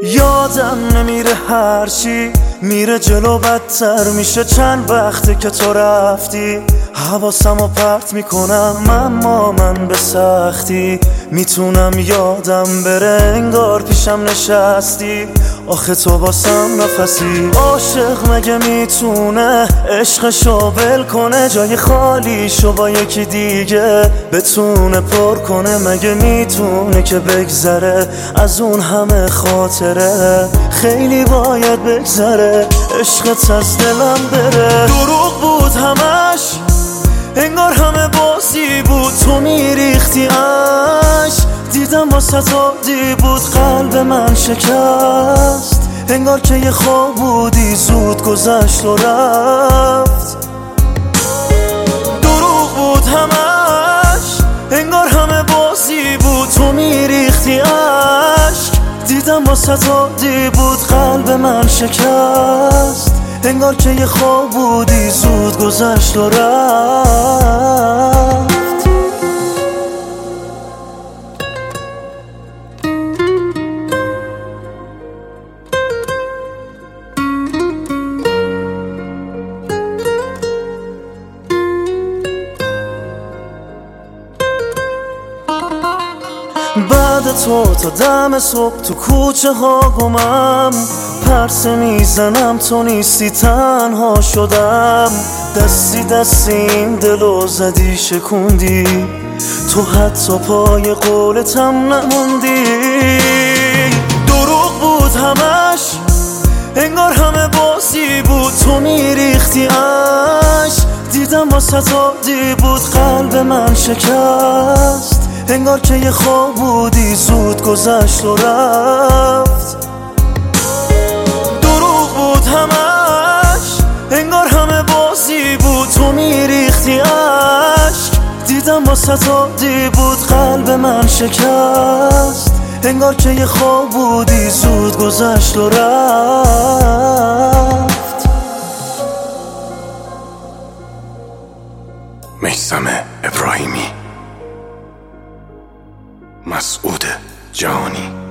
یادم نمیره هرچی میره جلو بدتر میشه. چند وقته که تو رفتی حواسمو پرت میکنم، اما من به سختی میتونم یادم بره انگار پیشم نشستی. آخه تو واسم نفسی. عاشق مگه میتونه عشقشو ول کنه، جای خالیشو با یکی دیگه بتونه پر کنه؟ مگه میتونه که بگذره از اون همه خاطره؟ خیلی باید بگذره عشقت از دلم بره. دروغ بود همش، انگار همه بازی بود، تو میریختی عشق. دیدم واسه عادی بود، قلب من شکست. انگار که یه خواب بودی زود گذشت و رفت. دروغ بود همش، انگار همه بازی بود، تو میریختی عشق. دیدم واسه عادی بود، قلب من شکست. انگار که یه خواب بودی زود گذشت و رفت. بعد تو تا دم صبح تو کوچه ها گمم، پرسه میزنم تو نیستی تنها شدم. دستی دستی این دلو زدی شکوندی، تو حتی پای قولتم نموندی. دروغ بود همش، انگار همه بازی بود، تو میریختی عشق. دیدم واسه عادی بود، قلب من شکست. انگار که یه خواب بودی زود گذشت و رفت. دروغ بود همش، انگار همه بازی بود، تو میریختی عشق. دیدم واسه عادی بود، قلب من شکست. انگار که یه خواب بودی زود گذشت و رفت. میثم ابراهیمی، مسعود جهانی.